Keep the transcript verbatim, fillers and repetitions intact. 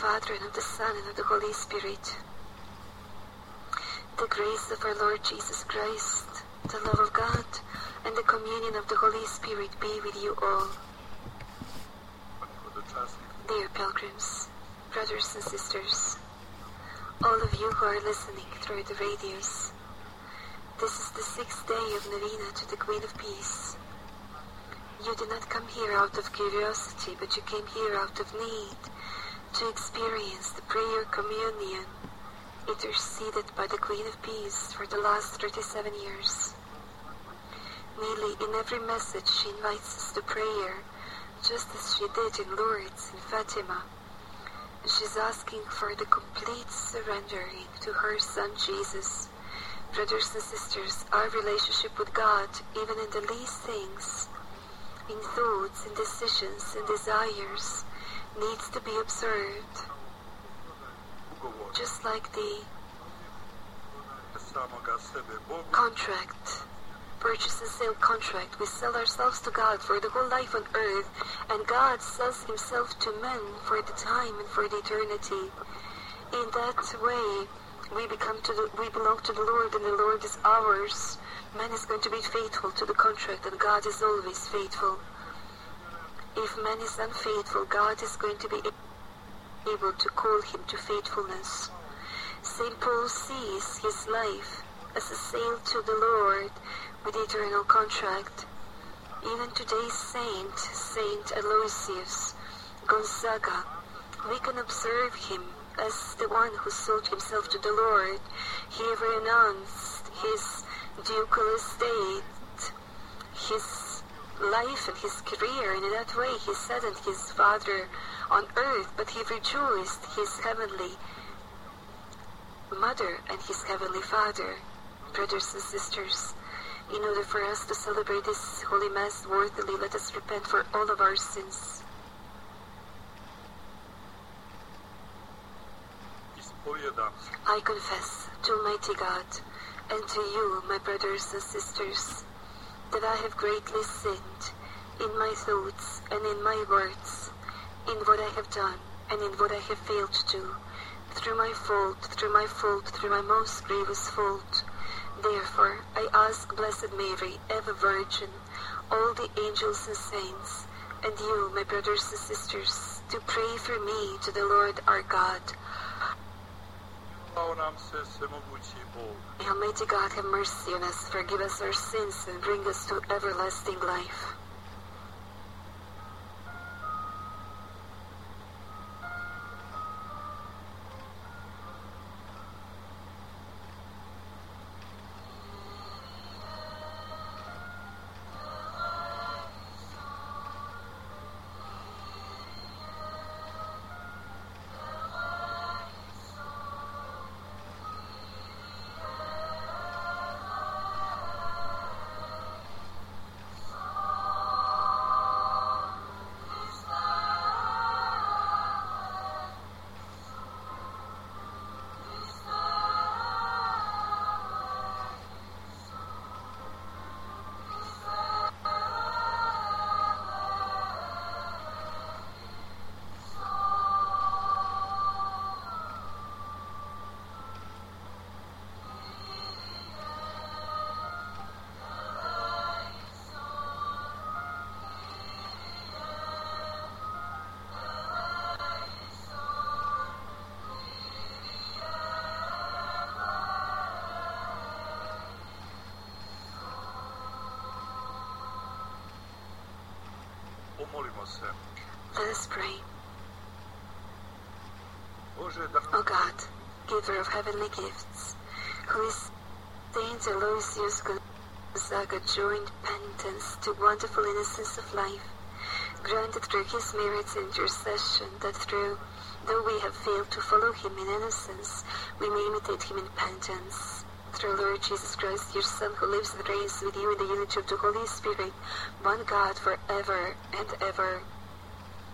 Father, and of the Son, and of the Holy Spirit. The grace of our Lord Jesus Christ, the love of God, and the communion of the Holy Spirit be with you all. Dear pilgrims, brothers and sisters, all of you who are listening through the radios, this is the sixth day of Novena to the Queen of Peace. You did not come here out of curiosity, but you came here out of need to experience the prayer communion interceded by the Queen of Peace for the last thirty-seven years. Nearly in every message she invites us to prayer, just as she did in Lourdes and Fatima. She's asking for the complete surrendering to her Son Jesus. Brothers and sisters, our relationship with God, even in the least things, in thoughts, in decisions, in desires, needs to be observed. Just like the contract, purchase and sale contract, we sell ourselves to God for the whole life on earth, and God sells himself to men for the time and for the eternity. In that way, we become to the, we belong to the Lord, and the Lord is ours. Man is going to be faithful to the contract, and God is always faithful. If man is unfaithful, God is going to be able to call him to faithfulness. Saint Paul sees his life as a sale to the Lord with eternal contract. Even today's saint, Saint Aloysius Gonzaga, we can observe him as the one who sold himself to the Lord. He renounced his ducal estate, his life and his career, and in that way he saddened his Father on earth, but he rejoiced his heavenly Mother and his heavenly Father. Brothers and sisters, in order for us to celebrate this Holy Mass worthily, let us repent for all of our sins. I confess to Almighty God and to you, my brothers and sisters, that I have greatly sinned in my thoughts and in my words, in what I have done and in what I have failed to do, through my fault, through my fault, through my most grievous fault. Therefore, I ask Blessed Mary, ever Virgin, all the angels and saints, and you, my brothers and sisters, to pray for me to the Lord our God. May Almighty God have mercy on us, forgive us our sins, and bring us to everlasting life. Let us pray. O God, giver of heavenly gifts, who is Saint Aloysius Gonzaga joined penitence to wonderful innocence of life, granted through his merits and intercession that through, though we have failed to follow him in innocence, we may imitate him in penitence. Through Lord Jesus Christ, your Son, who lives and reigns with you in the unity of the Holy Spirit, one God, for ever and ever.